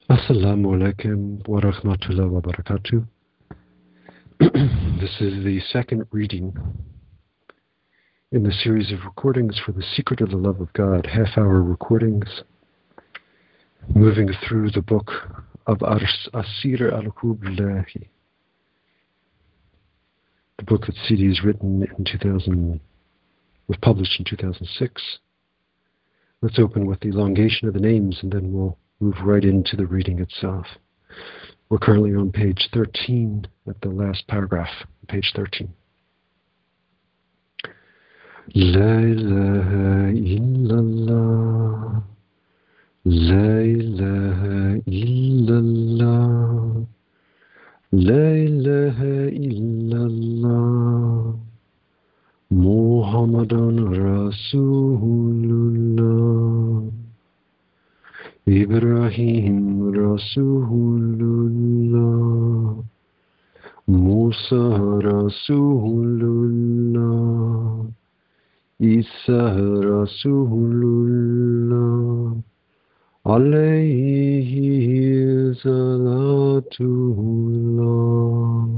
Assalamu alaikum wa rahmatullahi wa barakatuh. This is the second reading in the series of recordings for the Secret of the Love of God, half-hour recordings, moving through the book of Asir al-Hublahi, the book that Sidi has written was published in 2006. Let's open with the elongation of the names, and then we'll move right into the reading itself. We're currently on page 13, at the last paragraph, page 13. La ilaha illallah, la ilaha illallah, la ilaha illallah, Muhammadun Rasulullah, Ibrahim Rasulullah, Musa Rasulullah, Isa Rasulullah, alayhi salatullah.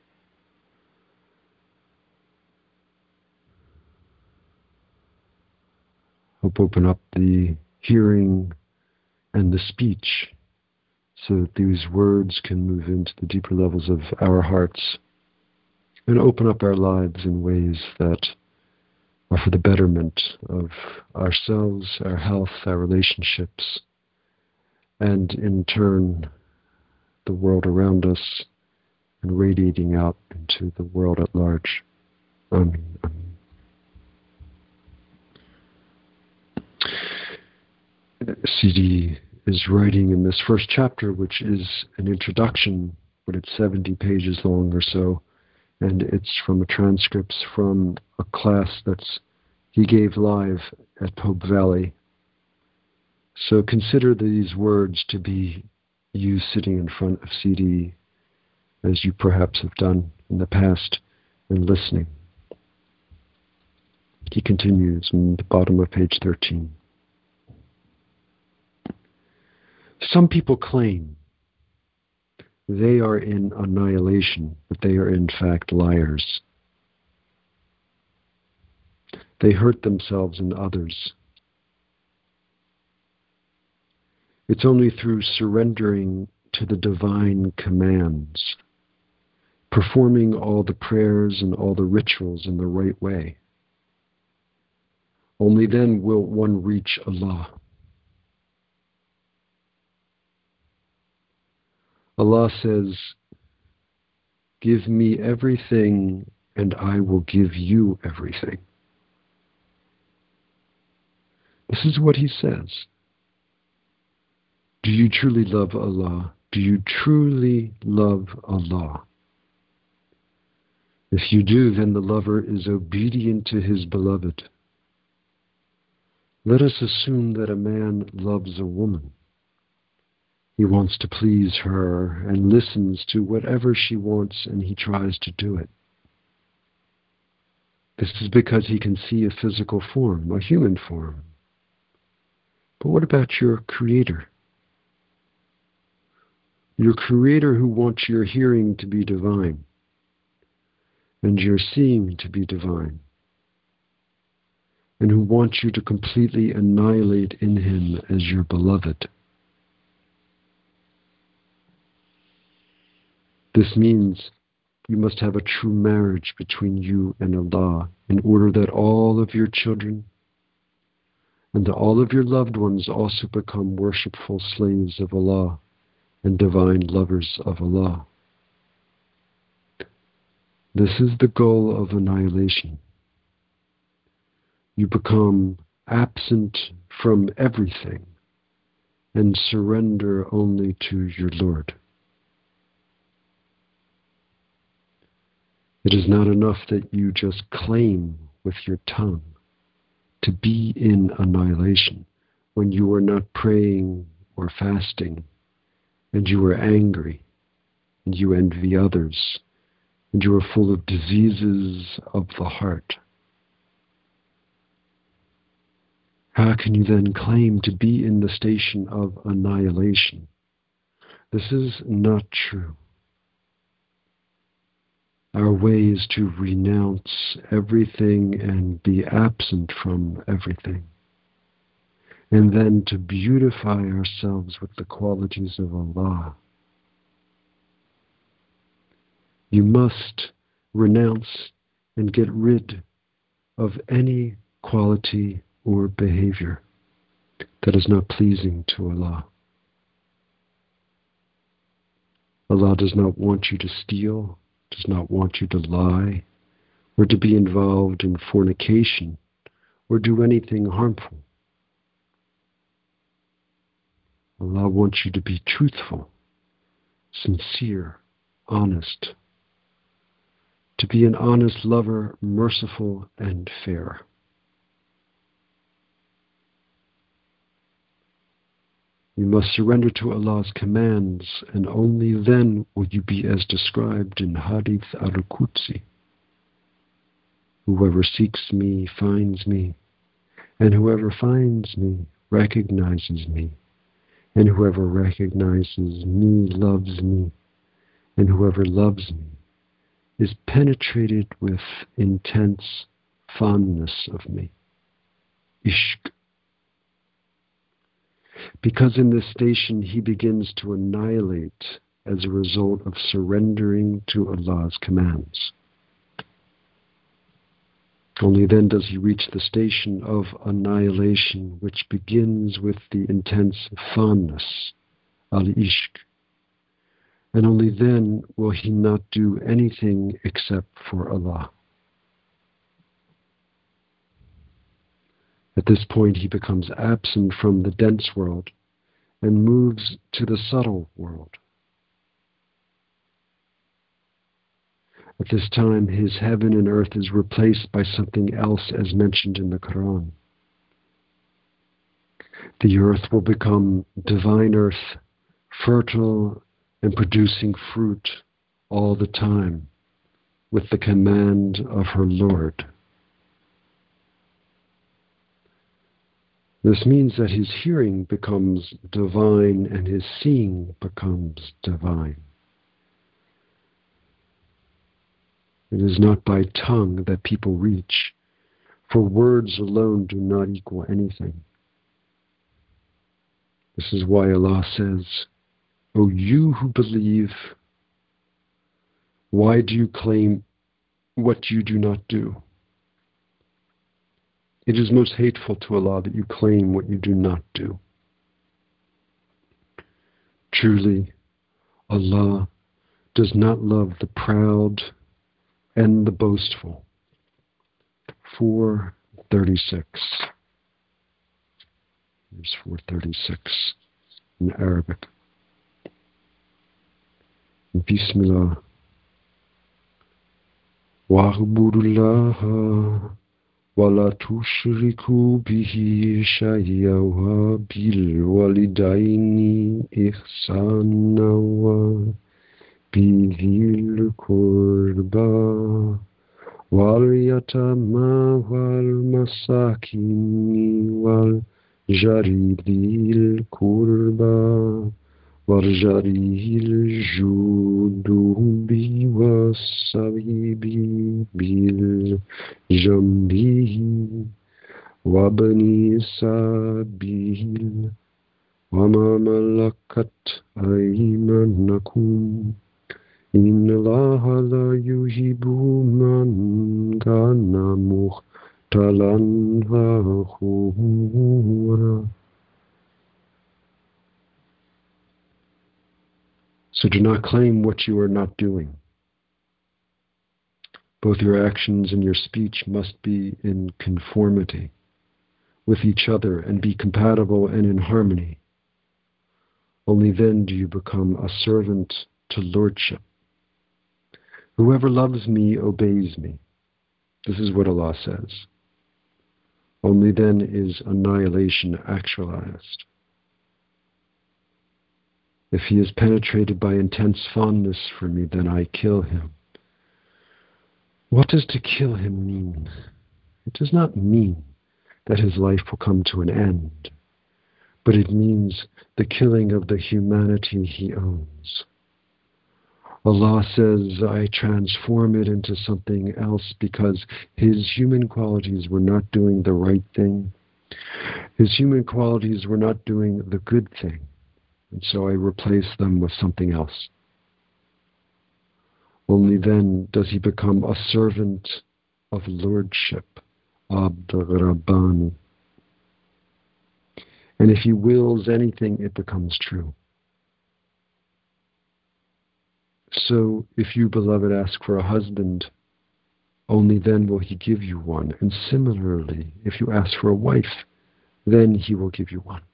Help open up the hearing and the speech so that these words can move into the deeper levels of our hearts and open up our lives in ways that are for the betterment of ourselves, our health, our relationships, and in turn the world around us, and radiating out into the world at large. Amen. Sidi is writing in this first chapter, which is an introduction, but it's 70 pages long or so, and it's from a transcripts from a class he gave live at Pope Valley. So consider these words to be you sitting in front of Sidi, as you perhaps have done in the past, and listening. He continues in the bottom of page 13. Some people claim they are in annihilation, but they are in fact liars. They hurt themselves and others. It's only through surrendering to the divine commands, performing all the prayers and all the rituals in the right way. Only then will one reach Allah. Allah says, "Give me everything and I will give you everything." This is what He says. Do you truly love Allah? Do you truly love Allah? If you do, then the lover is obedient to his beloved. Let us assume that a man loves a woman. He wants to please her and listens to whatever she wants, and he tries to do it. This is because he can see a physical form, a human form. But what about your Creator? Your Creator who wants your hearing to be divine and your seeing to be divine, and who wants you to completely annihilate in Him as your beloved. This means you must have a true marriage between you and Allah in order that all of your children and that all of your loved ones also become worshipful slaves of Allah and divine lovers of Allah. This is the goal of annihilation. You become absent from everything and surrender only to your Lord. It is not enough that you just claim with your tongue to be in annihilation when you are not praying or fasting, and you are angry, and you envy others, and you are full of diseases of the heart. How can you then claim to be in the station of annihilation This is not true. Our way is to renounce everything and be absent from everything, and then to beautify ourselves with the qualities of Allah. You must renounce and get rid of any quality or behavior that is not pleasing to Allah. Allah does not want you to steal, does not want you to lie, or to be involved in fornication, or do anything harmful. Allah wants you to be truthful, sincere, honest, to be an honest lover, merciful and fair. You must surrender to Allah's commands, and only then will you be as described in Hadith al-Qudsi. Whoever seeks me finds me, and whoever finds me recognizes me, and whoever recognizes me loves me, and whoever loves me is penetrated with intense fondness of me. Ishq. Because in this station he begins to annihilate as a result of surrendering to Allah's commands. Only then does he reach the station of annihilation, which begins with the intense fondness, al-ishq. And only then will he not do anything except for Allah. At this point he becomes absent from the dense world and moves to the subtle world. At this time his heaven and earth is replaced by something else as mentioned in the Quran. The earth will become divine earth, fertile and producing fruit all the time with the command of her Lord. This means that his hearing becomes divine and his seeing becomes divine. It is not by tongue that people reach, for words alone do not equal anything. This is why Allah says, O you who believe, why do you claim what you do not do? It is most hateful to Allah that you claim what you do not do. Truly, Allah does not love the proud and the boastful. 436. Here's 436 in Arabic. Bismillah. Wa'budullaha وَلَا تُشْرِكُوا بِهِ شَيْئًا وَبِالْوَالِدَيْنِ إِحْسَانًا وَبِذِي الْقُرْبَى وَالْيَتَامَى وَالْمَسَاكِينِ وَالْجَارِ ذِي الْقُرْبَى وَالْجَارِ الْجُنُبِ وَالصَّغِيرِ بِالْجَنبِ وَابْنِ السَّبِيلِ وَمَا مَلَكَتْ أَيْمَانُكُمْ إِنَّ اللَّهَ لَا يُحِبُّ مَنْ كَانَ مُخْتَالًا فَخُورًا. So do not claim what you are not doing. Both your actions and your speech must be in conformity with each other and be compatible and in harmony. Only then do you become a servant to lordship. Whoever loves me obeys me. This is what Allah says. Only then is annihilation actualized. If he is penetrated by intense fondness for me, then I kill him. What does to kill him mean? It does not mean that his life will come to an end, but it means the killing of the humanity he owns. Allah says, I transform it into something else because his human qualities were not doing the right thing. His human qualities were not doing the good thing. And so I replace them with something else. Only then does he become a servant of lordship, Abd Rabbani. And if he wills anything, it becomes true. So if you, beloved, ask for a husband, only then will he give you one. And similarly, if you ask for a wife, then he will give you one.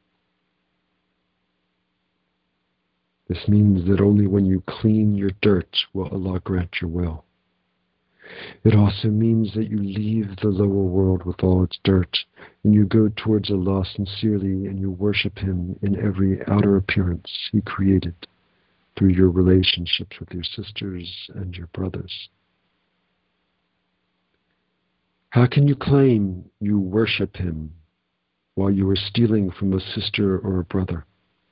This means that only when you clean your dirt will Allah grant your will. It also means that you leave the lower world with all its dirt, and you go towards Allah sincerely, and you worship him in every outer appearance he created through your relationships with your sisters and your brothers. How can you claim you worship him while you are stealing from a sister or a brother?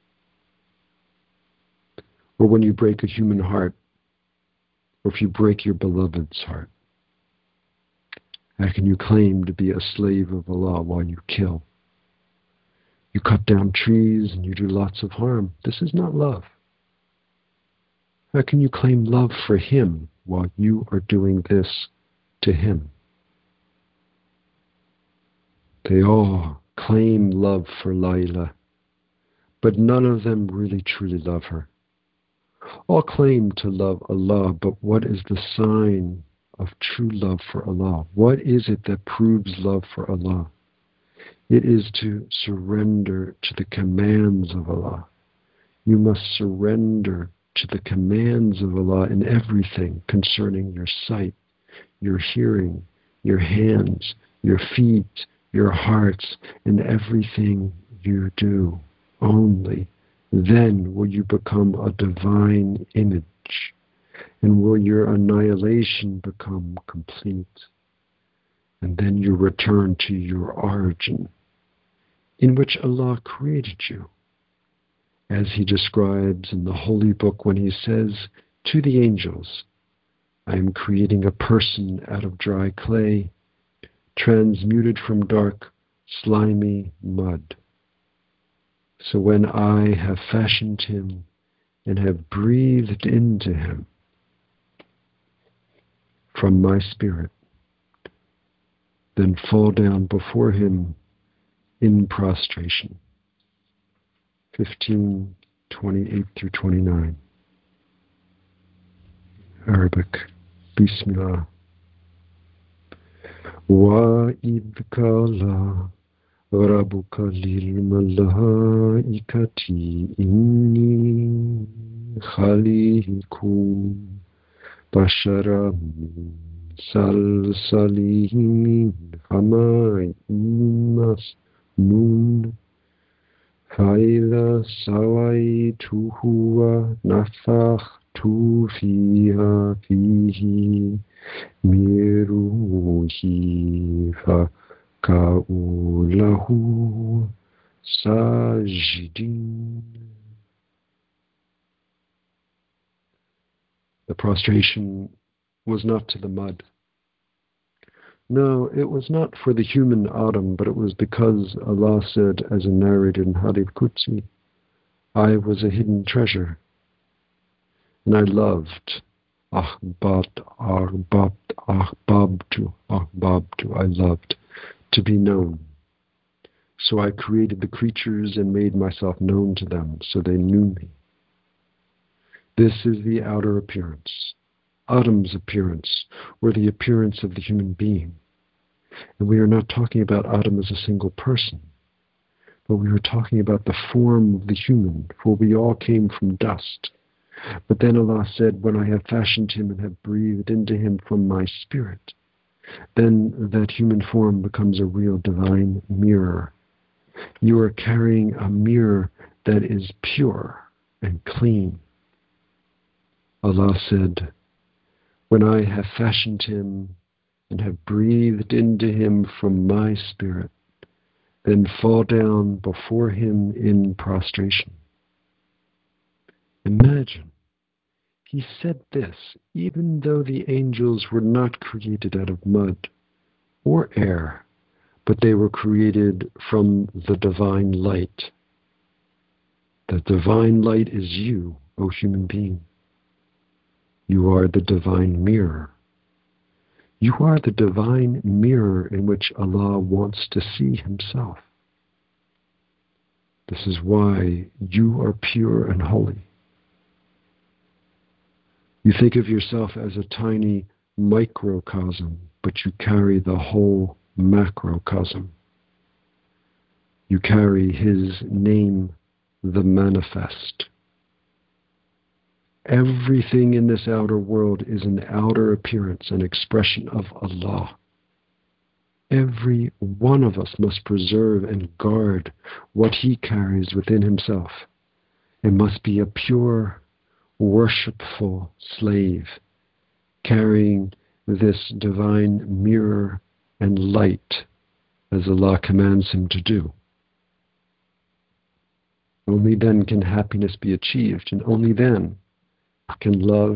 Or when you break a human heart, or if you break your beloved's heart? How can you claim to be a slave of Allah while you kill? You cut down trees and you do lots of harm. This is not love. How can you claim love for him while you are doing this to him? They all claim love for Layla, but none of them really truly love her. All claim to love Allah, but what is the sign of true love for Allah? What is it that proves love for Allah? It is to surrender to the commands of Allah. You must surrender to the commands of Allah in everything concerning your sight, your hearing, your hands, your feet, your hearts, and everything you do. Only then will you become a divine image, and will your annihilation become complete. And then you return to your origin, in which Allah created you, as he describes in the Holy Book when he says to the angels, I am creating a person out of dry clay, transmuted from dark, slimy mud. So when I have fashioned him and have breathed into him from my spirit, then fall down before him in prostration. 15:28 through 29. Arabic. Bismillah. وَإِذْ قَالَ رَبُّكَ لِلْمَلَائِكَةِ إِنِّي خَالِقٌ بَشَرًا مِنْ صَلْصَالٍ مِنْ حَمَإٍ مَسْنُونٍ فَإِذَا سَوَيْتُهُ وَنَفَخْتُ فِيهِ مِنْ رُوحِي فَقَعُوا لَهُ سَاجِدِينَ. The prostration was not to the mud. No, it was not for the human Adam, but it was because Allah said, as narrated in Hadith Qudsi, I was a hidden treasure, and I loved. Ahbabtu, I loved to be known. So I created the creatures and made myself known to them, so they knew me. This is the outer appearance. Adam's appearance, or the appearance of the human being. And we are not talking about Adam as a single person, but we are talking about the form of the human, for we all came from dust. But then Allah said, when I have fashioned him and have breathed into him from my spirit, then that human form becomes a real divine mirror. You are carrying a mirror that is pure and clean. Allah said, when I have fashioned him and have breathed into him from my spirit, then fall down before him in prostration. Imagine, he said this even though the angels were not created out of mud or air, but they were created from the divine light. The divine light is you, O human being. You are the divine mirror. You are the divine mirror in which Allah wants to see himself. This is why you are pure and holy. You think of yourself as a tiny microcosm, but you carry the whole macrocosm. You carry his name, the manifest. Everything in this outer world is an outer appearance, an expression of Allah. Every one of us must preserve and guard what he carries within himself. It must be a pure, worshipful slave, carrying this divine mirror and light as Allah commands him to do. Only then can happiness be achieved, and only then can love,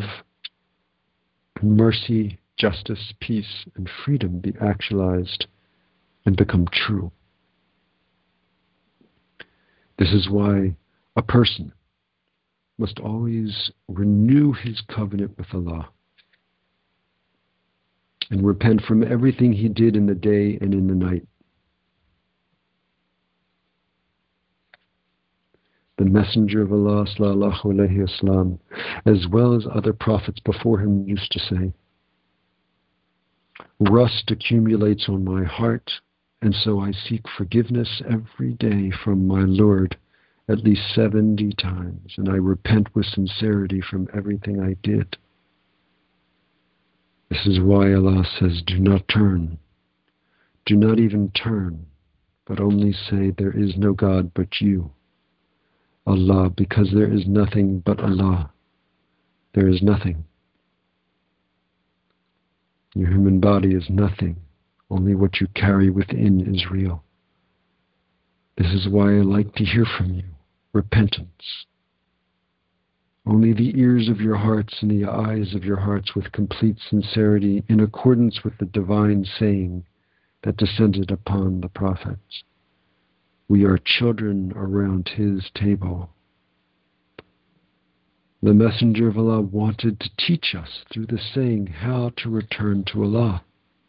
mercy, justice, peace, and freedom be actualized and become true. This is why a person must always renew his covenant with Allah and repent from everything he did in the day and in the night. The Messenger of Allah, sallallahu alaihi wasallam, as well as other prophets before him, used to say, "Rust accumulates on my heart, and so I seek forgiveness every day from my Lord at least 70 times, and I repent with sincerity from everything I did." This is why Allah says, do not turn. Do not even turn, but only say, there is no God but you, Allah, because there is nothing but Allah. There is nothing. Your human body is nothing. Only what you carry within is real. This is why I like to hear from you. Repentance. Only the ears of your hearts and the eyes of your hearts with complete sincerity in accordance with the divine saying that descended upon the prophets. We are children around his table. The Messenger of Allah wanted to teach us through the saying how to return to Allah.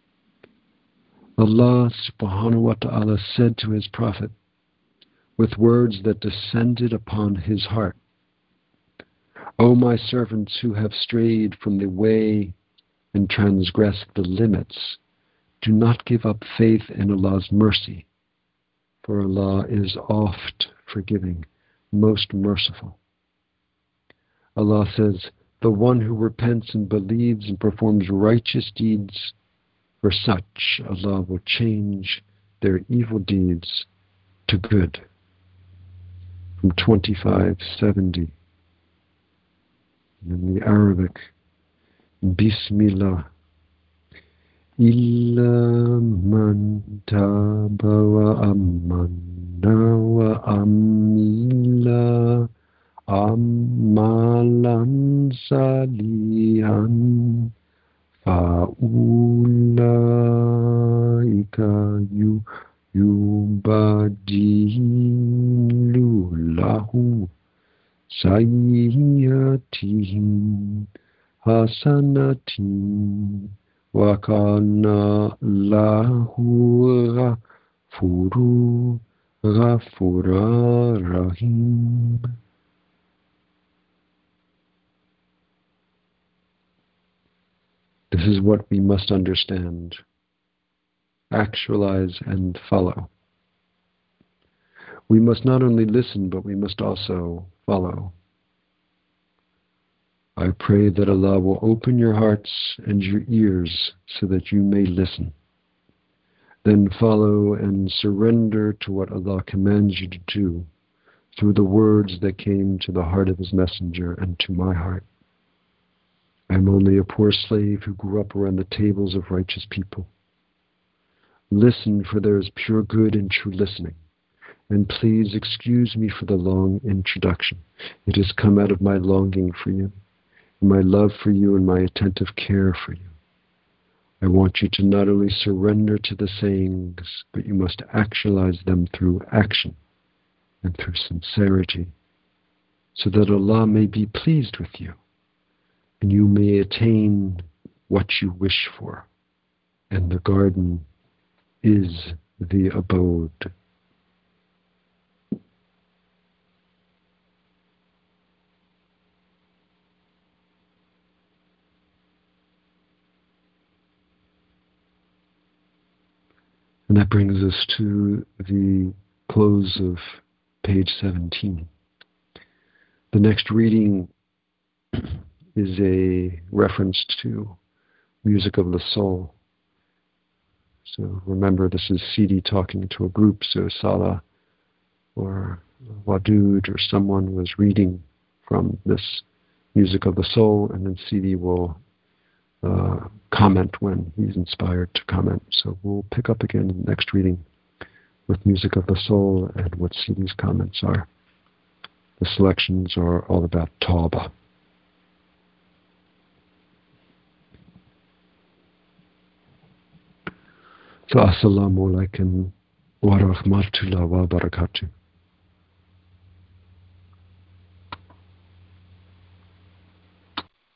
Allah subhanahu wa ta'ala said to his prophet with words that descended upon his heart, O my servants who have strayed from the way and transgressed the limits, do not give up faith in Allah's mercy, for Allah is oft forgiving, most merciful. Allah says, the one who repents and believes and performs righteous deeds, for such Allah will change their evil deeds to good. From 2570. In the Arabic, Bismillah. Illa man taba wa amanna wa amila amalan salihan fa'ulaika yubadilu lahu sayyiatihim hasanatin wa kana lahu ghafura rahim. This is what we must understand, actualize, and follow. We must not only listen, but we must also follow. I pray that Allah will open your hearts and your ears so that you may listen. Then follow and surrender to what Allah commands you to do through the words that came to the heart of His Messenger and to my heart. I am only a poor slave who grew up around the tables of righteous people. Listen, for there is pure good in true listening. And please excuse me for the long introduction. It has come out of my longing for you, my love for you, and my attentive care for you. I want you to not only surrender to the sayings, but you must actualize them through action and through sincerity, so that Allah may be pleased with you, and you may attain what you wish for. And the garden is the abode. And that brings us to the close of page 17. The next reading is a reference to music of the soul. So remember, this is Sidi talking to a group, so Salah or Wadud or someone was reading from this music of the soul, and then Sidi will comment when he's inspired to comment. So we'll pick up again in the next reading with music of the soul and what Sidi's comments are. The selections are all about Tawbah. So assalamu alaikum wa rahmatullahi wa barakatuh.